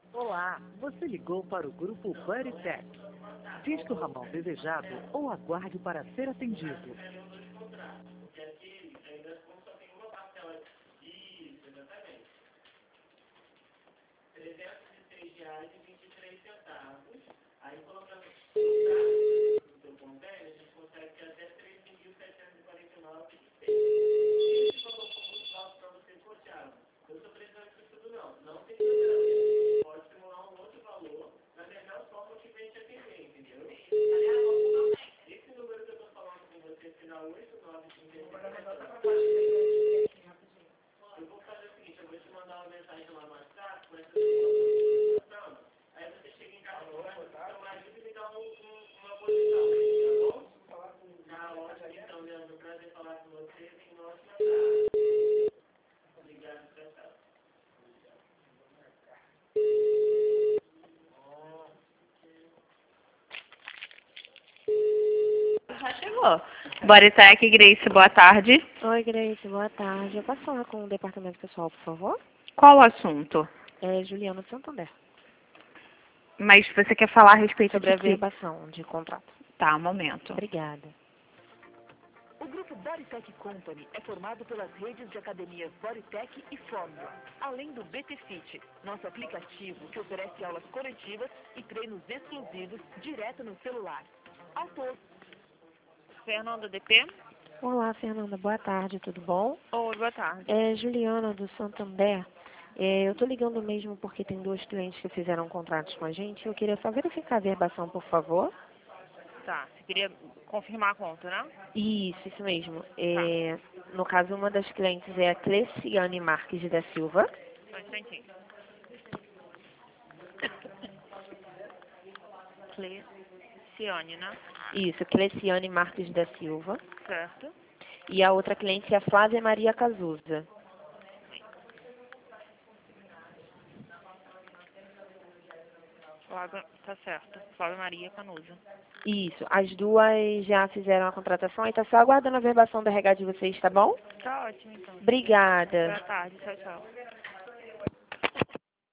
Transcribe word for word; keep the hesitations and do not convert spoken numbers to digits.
Olá, você ligou para o grupo Bodytech. Disque o ramal desejado ou aguarde para ser atendido. Já chegou. Bodytech, Grace, boa tarde. Oi, Grace, boa tarde. Eu posso falar com o departamento pessoal, por favor? Qual o assunto? É Juliana de Santander. Mas você quer falar a respeito Sobre a de quê? verbação de contrato. Tá, um momento. Obrigada. O grupo Bodytech Company é formado pelas redes de academias Bodytech e Fórmula, além do B T Fit, nosso aplicativo que oferece aulas coletivas e treinos exclusivos direto no celular. Ao todo, Fernanda D P? Olá, Fernanda, boa tarde, tudo bom? Oi, boa tarde. É Juliana do Santander. É, eu tô ligando mesmo porque tem dois clientes que fizeram contratos com a gente. Eu queria só verificar a verbação, por favor. Tá, você queria confirmar a conta, né? Isso, isso mesmo. É, no caso, uma das clientes é a Cleciane Marques da Silva. Só um instantinho. Cleciane, né? Isso, Cleciane Marques da Silva. Certo. E a outra cliente é a Flávia Maria Cazuza. Flávia, tá certo. Flávia Maria Canuza. Isso, as duas já fizeram a contratação e tá só aguardando a verbação da R H de vocês, tá bom? Tá ótimo, então. Obrigada. Boa tarde, tchau, tchau.